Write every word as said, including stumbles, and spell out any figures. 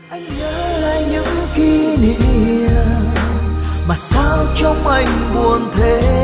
Anh nhớ lại những kỷ niệm mà sao trong anh buồn thế.